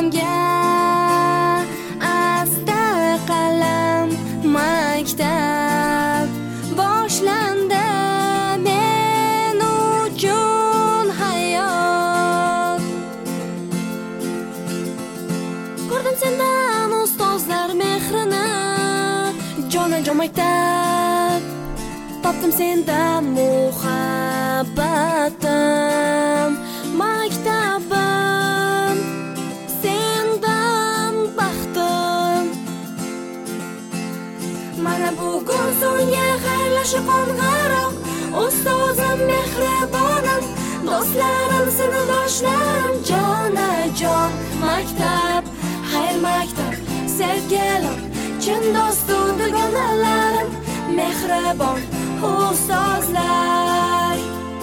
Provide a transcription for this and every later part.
jonga asta qalam maktab boshlandi men uchun hayot. Ko'rdim sendan ustozlar mehrini, jonajon maktab, topdim sendan muhabbatim. Maktabim sendan baxtim. Mana bugun so'nggi xayrlashib qo'ng'iroq, ustozim mehribonim, do'stlarim sinfdoshlarim, jonajon maktab, xayr maktab, sevgilim, chin do'stu dugonalarim, mehribon ustozlar.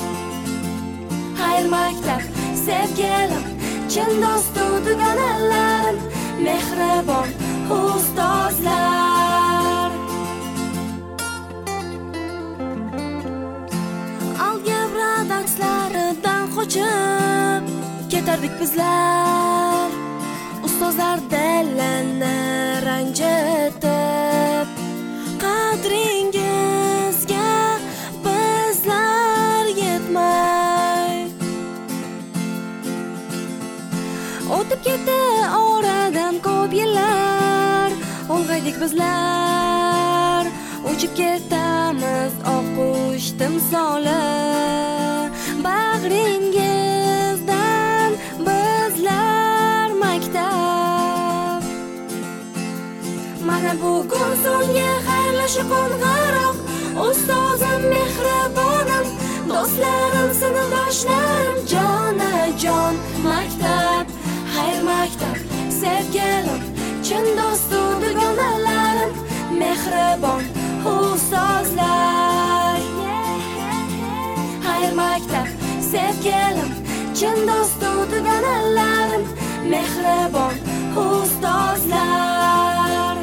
Xayr maktab, sevgilim, chin do'stu dugonalarim, mehribon ustozlar. Algebra darslaridan qochib ketardik bizlar, ustozlar dilini ranjitib. Qadringizga bizlar yetmay o'tib ketdi oradan ko'p yillar, ulg'aydik bizlar, uchib ketamiz oqush timsoli. Bag'ringizdan bizlar maktab. Mana bugun so'nggi xayrlashib qo'ng'iroq, ustozim mehribonim, do'stlarim sinfdoshlarim, jonajon maktab, xayr maktab, sevgilim, chin do'stu dugonalarim, mehribon ustozlar. Xayr maktab, sevgilim, chin do'stu dugonalarim, mehribon ustozlar.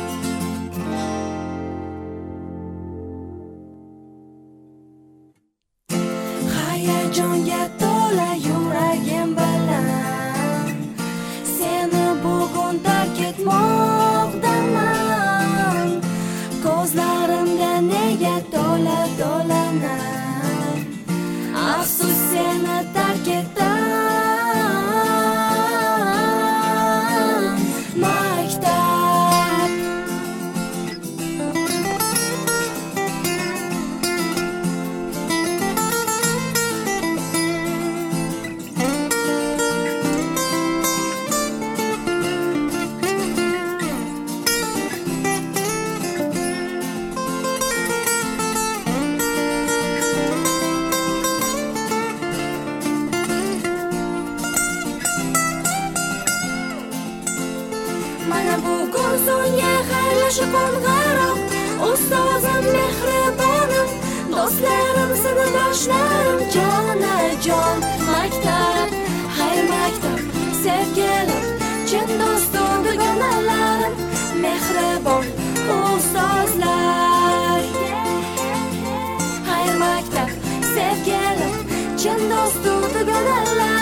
Hayajonga to'la yuragim bilan seni bugun tark etmoqdaman. Ko'zlarimda nega to'la to'lanar, afsus seni tark etam. Maktab mana bugun so'nggi xayrlashib qo'ng'iroq, ustozim mehribonim, do'stlarim sinfdoshlarim, jonajon maktab, xayr maktab, sevgilim, chin do'stu dugonalarim, mehribon ustozlar. Xayr maktab, sevgilim, chin do'stu dugonalarim,